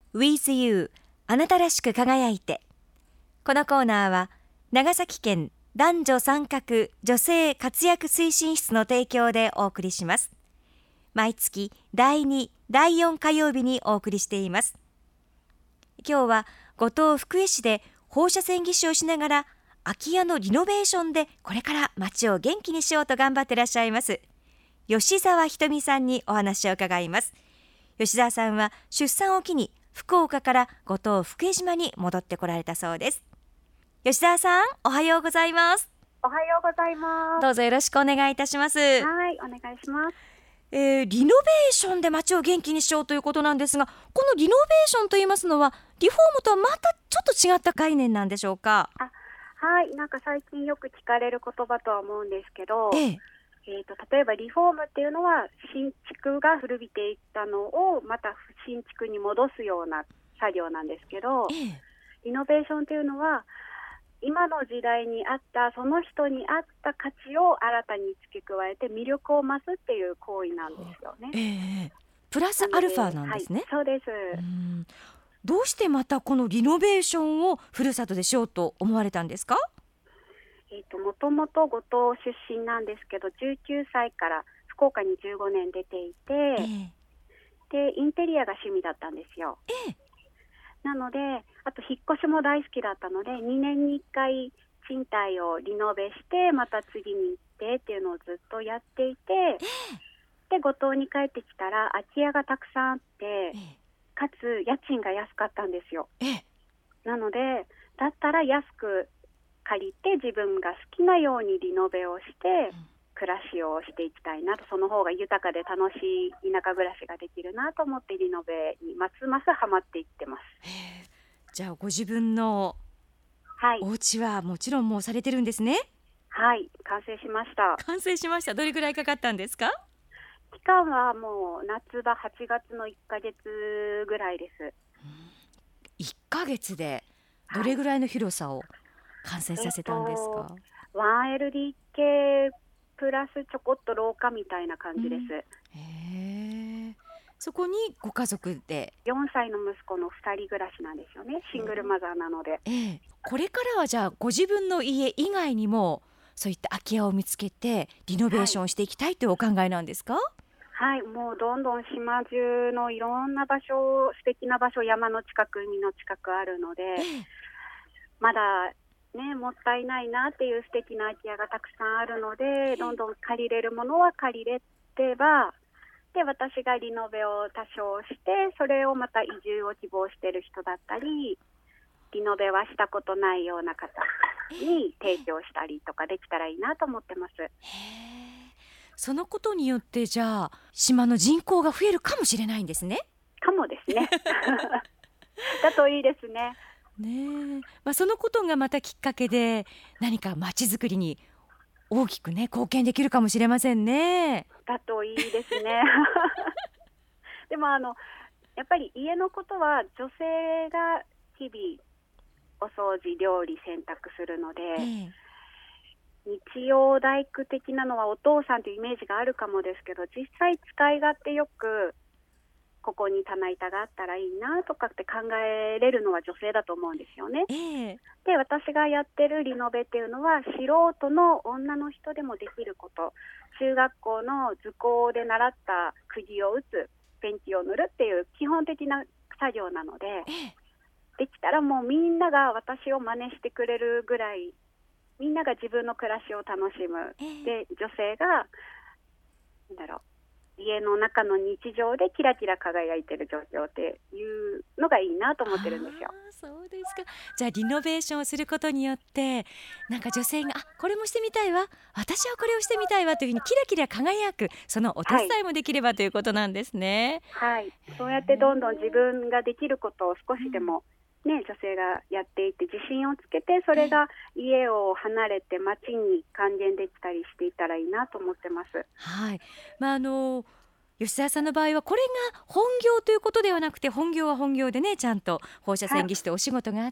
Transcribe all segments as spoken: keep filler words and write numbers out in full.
with you あなたらしく輝いて。このコーナーは長崎県男女参画女性活躍推進室の提供でお送りします。毎月だいに、だいよん火曜日にお送りしています。今日は五島福江市で放射線技師をしながら空き家のリノベーションでこれから街を元気にしようと頑張っていらっしゃいます吉澤ひとみさんにお話を伺います。吉澤さんは出産を機に福岡から五島福江島に戻ってこられたそうです。吉澤さん、おはようございます。 おはようございます。 どうぞよろしくお願いいたします。 はい、お願いします。 えー、リノベーションで街を元気にしようということなんですが、このリノベーションといいますのはリフォームとはまたちょっと違った概念なんでしょうか？ あ、はい、なんか最近よく聞かれる言葉とは思うんですけど、 えええーと、例えばリフォームっていうのは新築が古びていったのをまた新築に戻すような作業なんですけど、 ええリノベーションっていうのは今の時代に合ったその人に合った価値を新たに付け加えて魅力を増すっていう行為なんですよね。 ええプラスアルファなんですね。 はい、そうです。 うん、どうしてまたこのリノベーションをふるさとでしようと思われたんですか？ えーと、もともと五島出身なんですけど、じゅうきゅうさいから福岡にじゅうごねん出ていて、 ええでインテリアが趣味だったんですよ。 ええなので、あと引っ越しも大好きだったので、にねんにいっかい賃貸をリノベしてまた次に行ってっていうのをずっとやっていて、で五島に帰ってきたら空き家がたくさんあって、 えかつ家賃が安かったんですよ。 ええなので、だったら安く借りて自分が好きなようにリノベをして暮らしをしていきたいなと、その方が豊かで楽しい田舎暮らしができるなと思ってリノベにますますハマっていってます。 ええじゃあご自分のはい、 お家はもちろんもうされてるんですね。 はい、完成しました。 完成しました。どれぐらいかかったんですか？ 期間はもう夏場はちがつのいっかげつぐらいです。 いっかげつでどれぐらいの広さを完成させたんですか？ えっと ワンエルディーケー プラスちょこっと廊下みたいな感じです。 うんへえそこにご家族で、 よんさいの息子のふたり暮らしなんですよね。シングルマザーなので。 ええこれからはじゃあご自分の家以外にもそういった空き家を見つけてリノベーションしていきたいというお考えなんですか？ はい、もうどんどん島中のいろんな場所、素敵な場所、山の近く、海の近くあるので、 ええまだね、もったいないなっていう素敵な空き家がたくさんあるので、どんどん借りれるものは借りれてば、で私がリノベを多少して、それをまた移住を希望している人だったり、リノベはしたことないような方に提供したりとかできたらいいなと思ってます。 へえそのことによってじゃあ島の人口が増えるかもしれないんですね。 かもですね。だといいですね。 ねえ、まあ、そのことがまたきっかけで何か街づくりに大きくね貢献できるかもしれませんね。 だといいですね。でもあのやっぱり家のことは女性が日々お掃除、料理、洗濯するので、 ええ日曜大工的なのはお父さんというイメージがあるかもですけど、実際使い勝手よくここに棚板があったらいいなとかって考えれるのは女性だと思うんですよね。 ええで私がやってるリノベっていうのは素人の女の人でもできること、中学校の図工で習った釘を打つ、ペンキを塗るっていう基本的な作業なので、 ええできたらもうみんなが私を真似してくれるぐらい、みんなが自分の暮らしを楽しむ、 ええで女性がなんだろう、家の中の日常でキラキラ輝いてる状況っていうのがいいなと思ってるんですよ。 あーそうですか。じゃあリノベーションをすることによってなんか女性があこれもしてみたいわ、私はこれをしてみたいわというふうにキラキラ輝くそのお手伝いもできればということなんですね。 はい、そうやってどんどん自分ができることを少しでも、ね、女性がやっていって自信をつけて、それが家を離れて街に還元できたりしていたらいいなと思ってます。 はい、まああの吉澤さんの場合はこれが本業ということではなくて、本業は本業でねちゃんと放射線技師とお仕事があって、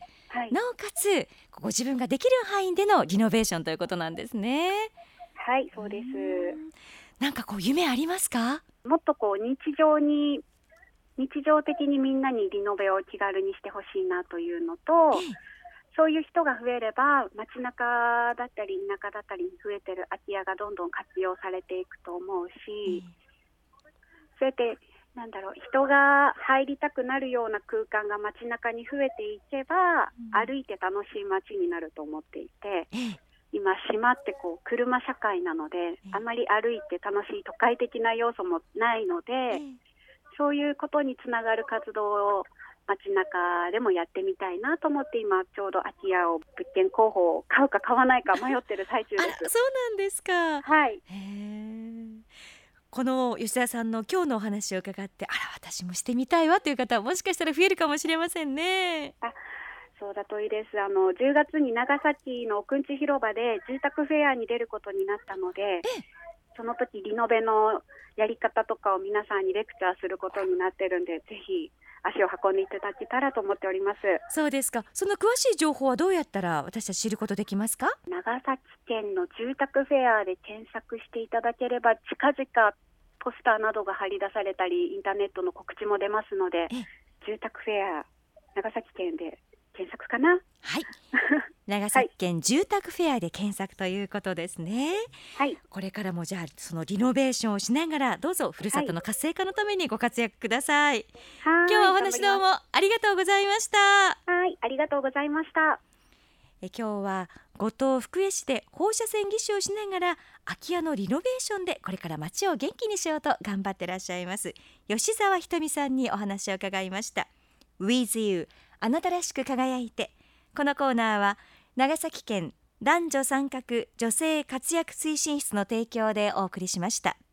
はい、 なおかつご自分ができる範囲でのリノベーションということなんですね。 はい、そうです。 なんかこう夢ありますか？ もっとこう日常に日常的にみんなにリノベを気軽にしてほしいなというのと、そういう人が増えれば街中だったり田舎だったりに増えてる空き家がどんどん活用されていくと思うし、そうやってなんだろう、人が入りたくなるような空間が街中に増えていけば、歩いて楽しい街になると思っていて、今島ってこう車社会なので、あまり歩いて楽しい都会的な要素もないので、そういうことにつながる活動を街中でもやってみたいなと思って、今ちょうど空き家を物件候補を買うか買わないか迷ってる最中です。 あら、そうなんですか。 はい。 へー。この吉田さんの今日のお話を伺って、あら私もしてみたいわという方はもしかしたら増えるかもしれませんね。 あ、そうだといいです。あのじゅうがつに長崎の奥んち広場で住宅フェアに出ることになったので、その時リノベのやり方とかを皆さんにレクチャーすることになってるんで、ぜひ足を運んでいただけたらと思っております。 そうですか。その詳しい情報はどうやったら私たち知ることできますか？ 長崎県の住宅フェアで検索していただければ、近々ポスターなどが貼り出されたりインターネットの告知も出ますので、住宅フェア長崎県で検索かな。 はい、長崎県住宅フェアで検索ということですね。はい、これからもじゃあそのリノベーションをしながら、どうぞふるさとの活性化のためにご活躍ください。はい、今日はお話どうもありがとうございました。 はい、ありがとうございました。 え今日は五島福江市で放射線技師をしながら空き家のリノベーションでこれから街を元気にしようと頑張ってらっしゃいます吉澤ひとみさんにお話を伺いました。 With You あなたらしく輝いて。このコーナーは長崎県男女参画女性活躍推進室の提供でお送りしました。